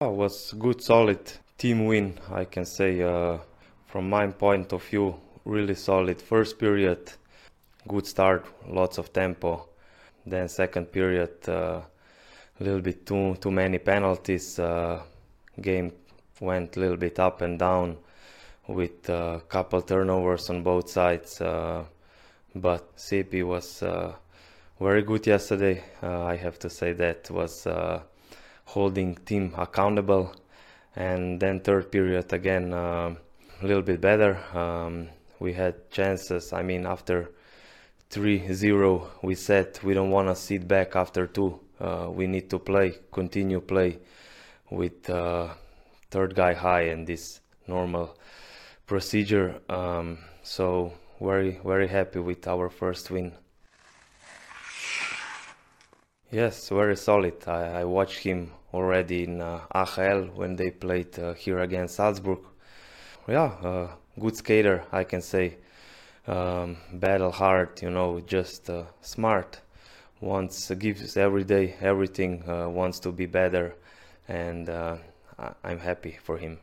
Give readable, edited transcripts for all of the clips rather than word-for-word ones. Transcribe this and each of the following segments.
Was good, solid team win, I can say. From my point of view, really solid first period, good start, lots of tempo. Then second period, a little bit too many penalties. Game went a little bit up and down with a couple turnovers on both sides. But CP was very good yesterday. I have to say that was holding team accountable. And then third period again, a little bit better. We had chances. I mean, after 3-0, we said we don't want to sit back after two. We need to continue play with third guy high and this normal procedure. So very happy with our first win. Yes, very solid. I watched him already in AHL when they played here against Salzburg. Yeah, good skater, I can say. Battle hard, just smart. Gives every day everything, wants to be better, and I'm happy for him.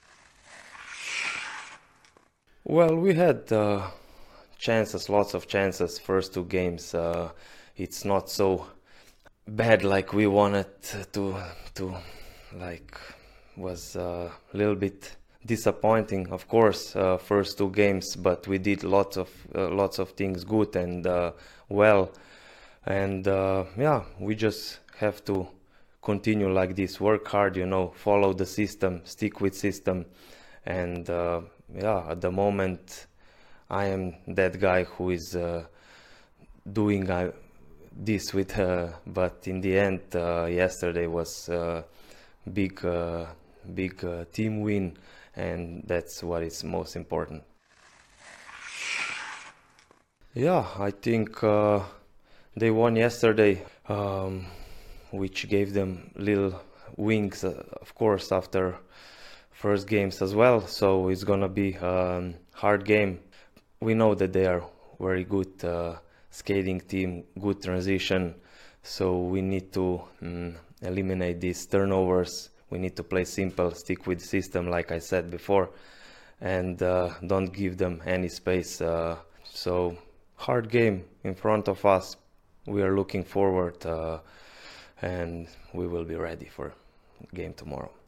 Well, we had chances, lots of chances. First two games, it's not so bad like we wanted to like. Was a little bit disappointing, of course, first two games, but we did lots of things good and well, and yeah, we just have to continue like this, work hard, follow the system, stick with system, and yeah, at the moment I am that guy who is doing this with her, but in the end yesterday was big team win, and that's what is most important. Yeah, I think they won yesterday, which gave them little wings, of course, after first games as well. So it's gonna be a hard game. We know that they are very good skating team, good transition. So we need to eliminate these turnovers. We need to play simple, stick with the system, like I said before, and don't give them any space. So hard game in front of us. We are looking forward, and we will be ready for game tomorrow.